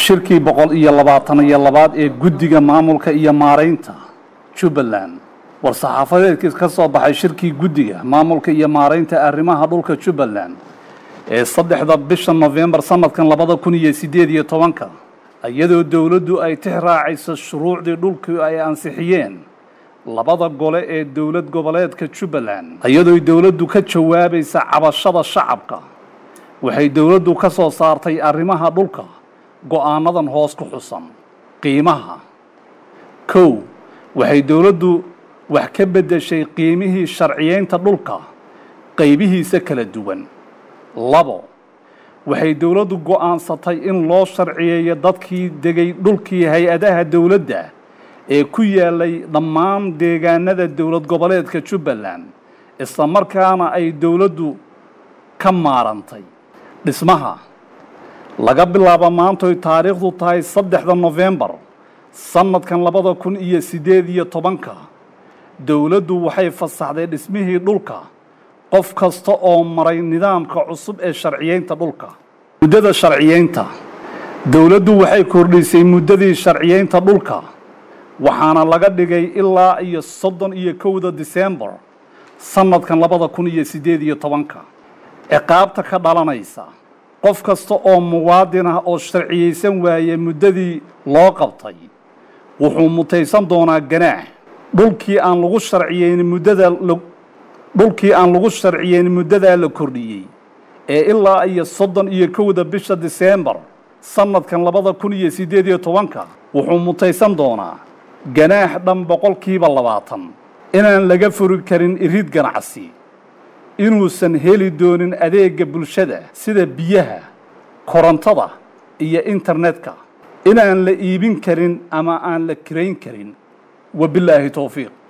shirkii 122 ee guddiga maamulka iyo maareynta Jubbaland war-saxaafadeedkii ka soo baxay shirkii guddiga maamulka iyo maareynta arrimaha dhulka Jubbaland ee 3 bisha November sanadkan 2018 iyadoo dawladdu ay tixraacayso shuruucdii dhulku ay ansixiyeen labada gole ee dawlad goboleedka Jubbaland iyadoo dawladdu ka jawaabaysa cabashada shacabka waxay dawladdu ka soo saartay arrimaha dhulka go'aanadan hoos ku xusan qiimaha waxay dawladdu wax ka bedeshay qiimihii sharciyeynta dhulka qaybihiisa kala duwan waxay dawladdu go'aansatay in loo sharciyeeyo dadkii degay dhulkii hay'adaha dawladda ee ku yaalay dhammaan deegaanada dawlad goboleedka Jubbaland isla markaana ay dawladdu ka maarantay dhismaha laga bilaabo maanta oo taariikhdu tahay 3 November sanadkan 2018 dawladdu waxay fasaxday dhismihii dhulka qof kasta oo maray nidaamka cusub ee sharciyeynta dhulka muddada sharciyeynta dawladdu waxay kordhisay muddadii sharciyeynta dhulka waxaana laga dhigay ilaa 31 December sanadkan 2018 ciqaabta ka dhalanaysa qof kasta oo muwaadin ah oo sharciyeysan waayay muddadii loo qabtay wuxuu mutaysan doonaa ganaax dhulkii aan lagu sharciyeyn muddada la kordhiyay ee ilaa 31 bisha December sanadkan 2018 wuxuu mutaysan doonaa ganaax dhan 20% inaan laga furi karin irid ganacsi inuusan heli doonin adeega bulshada sida biyaha korontada iyo internetka inaan la iibin karin ama aan la kireyn karin wabillahi tawfiiq